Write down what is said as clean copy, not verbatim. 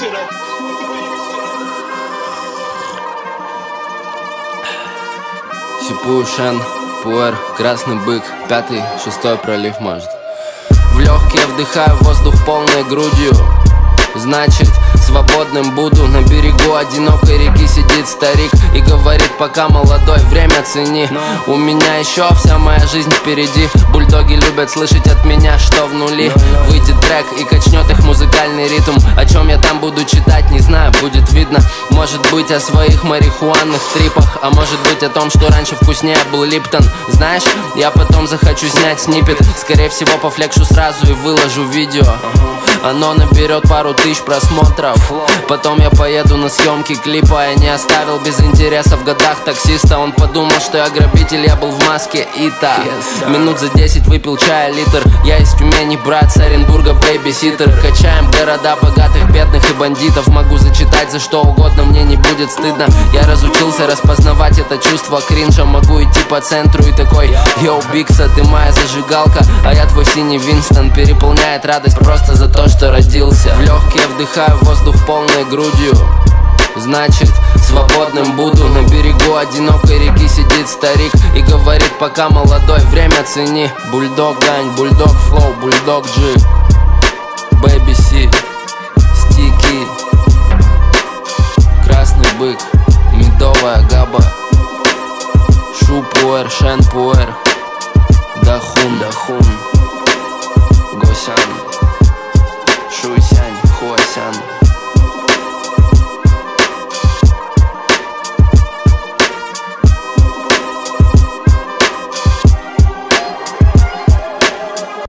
Сипую Шен, Пуэр, Красный бык, 5-й, 6-й пролив, может. В легкие вдыхаю воздух полной грудью. Значит, свободным буду. На берегу одинокой реки сидит старик и говорит: пока молодой, время цени. У меня еще вся моя жизнь впереди. Бульдоги любят слышать от меня, что в нули. Выйдет трек и качнет их музыкальный ритм. О чем я там буду читать, не знаю, будет видно. Может быть, о своих марихуанных трипах, а может быть, о том, что раньше вкуснее был Липтон. Знаешь, я потом захочу снять сниппет. Скорее всего, пофлекшу сразу и выложу видео. Оно наберет пару тысяч просмотров. Потом я поеду на съемки клипа. Я не оставил без интереса в годах таксиста. Он подумал, что я грабитель, я был в маске Ита. Минут за 10 выпил чая литр. Я из Тюмени, брат с Оренбурга, бэйбиситер. Качаем города богатых, бедных и бандитов. Могу зачитать за что угодно, мне не будет стыдно. Я разучился распознавать это чувство кринжа. Могу идти по центру и такой: йоу, Бикса, ты моя зажигалка, а я твой синий Винстон. Переполняет радость просто за то, что родился. В легкие вдыхаю воздух полной грудью. Значит, свободным буду. На берегу одинокой реки сидит старик и говорит: пока молодой, время цени. Бульдог Гань, Бульдог Флоу, Бульдог Джи, Бэйби Си, Стики, Красный бык, Медовая Габа, Шу Пуэр, Шен Пуэр, Дахун, Госян.